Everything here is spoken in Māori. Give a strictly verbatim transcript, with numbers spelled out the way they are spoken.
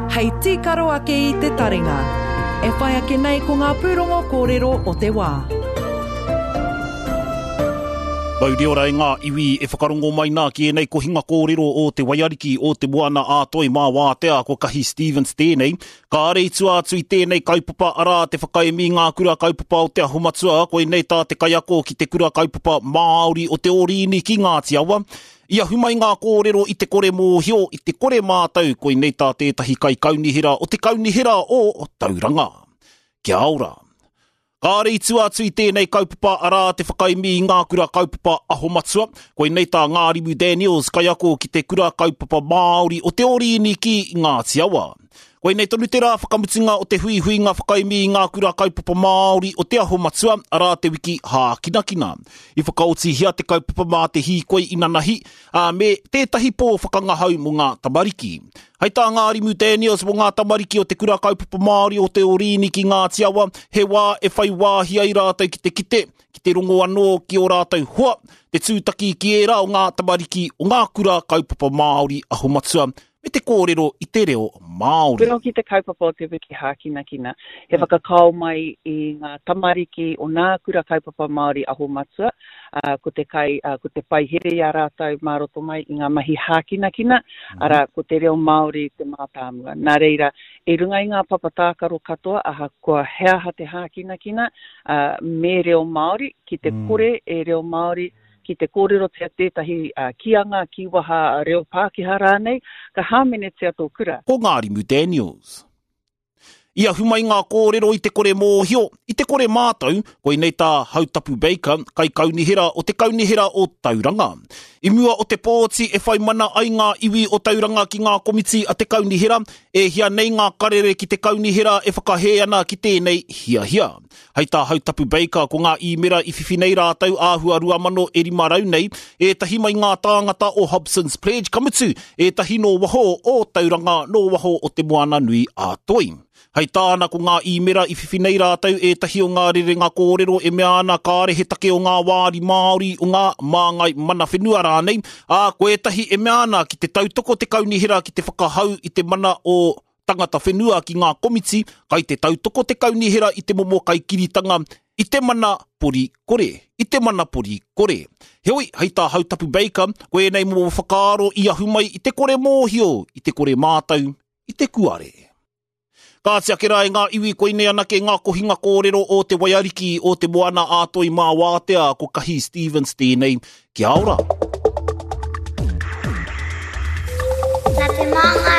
Hei tīkaro ake i te taringa. E whai ake nei ko ngā pūrongo kōrero o te wā. Mauri ora e ngā iwi e whakarongo mai nā ki e nei ko hinga kōrero o te waiariki o te moana a toi mā wātea ko Kahi Stevens tēnei. Ka are i tua atu i tēnei kaupapa ara te whakaemi ngā kura kaupapa o te ahumatua, koe nei tā te kaiako ki te kura kaupapa Māori o te orini ki Ngāti Awa. Ia humai ngā kōrero i te kore mōhio, i te kore mātau, koe nei tā tētahi kai kaunihira o te kaunihira o Tauranga. Kia ora. Ka are i tua atu i tēnei kaupapa ara te whakaimi i ngā kura kaupapa Ahomatua, koe nei tā Ngārimu Daniels kaiako ki te kura kaupapa Māori o te orini ki Ngāti Awa. Koe nei tonu te rā whakamutunga o te hui hui ngā whakaimi i ngā kura kaupapa Māori o te Ahomatua, ara te wiki hākinakina. I whakaoti hia te kaupapa mā te hi koe inanahi, a me tētahi pō whakangahau mo ngā tamariki. Hei tā Ngārimu Daniels mo ngā tamariki o te kura kaupapa Māori o te orini ki Ngāti Awa, he wā e whai wāhia i rātou ki te kite, ki te rongo anō ki o rātou hoa, te tūtaki ki e rā o ngā tamariki o ngā kura kaupapa Māori Ahomatua, me te kōrero i te reo Māori. Kura ki te kaupapa o te wiki hākinakina, he whakakau mai i ngā tamariki o ngā kura kaupapa Māori Ahomatua, uh, ko te kai, uh, ko te pai here i a rātou māroto mai i ngā mahi hākinakina, mm. ara ko te reo Māori te mātāmua. Nā reira, e runga i ngā papatākaro katoa, aha kua heaha te hākinakina, uh, me reo Māori, ki te mm. kore e reo Māori, ki te kōrero tia tētahi uh, kianga, kiwaha, reo Pākehā rānei, ka hāmene tia tō kura. Ko Ngārimu Daniels. Ia humai ngā kōrero i te kore mōhio, i te kore mātau, koe nei tā Hautapu Baker, kai kaunihira o te kaunihira o Tauranga. I mua o te pōti e whai mana ai ngā iwi o Tauranga ki ngā komiti a te kaunihira, e hia nei ngā karere ki te kaunihira e whakahē ana ki tēnei hia hia. Hei tā Hautapu Baker ko ngā imera i whiwhinei rātau āhua rua mano e rima rau nei, e tahi mai ngā tāngata o Hobson's Pledge kamutu, e tahi no waho o Tauranga, no waho o te moana nui a toi. Hei tāna ko ngā imera i whiwhinei rātau e tahi o ngā rere ngā kōrero e mea ana kāre he take o ngā wāri Māori o ngā māngai mana whenua rānei, a koe tahi e mea ana ki te tautoko te kaunihira ki te whakahau i te mana o tangata whenua ki ngā komiti, kai te tautoko te kaunihira i te momo kai kiritanga, i te mana pori kore, i te mana pori kore. Heoi, hei tā Hautapu Baker, koe nei mo whakaaro i ahumai i te kore mōhio, i te kore mātau, i te kuare. Kātia ke rai ngā iwi koine ana ke ngā kohinga kōrero o te waiariki o te moana a toi mā wātea ko Kahi Stevens tēnei. Kia ora. Nā te manga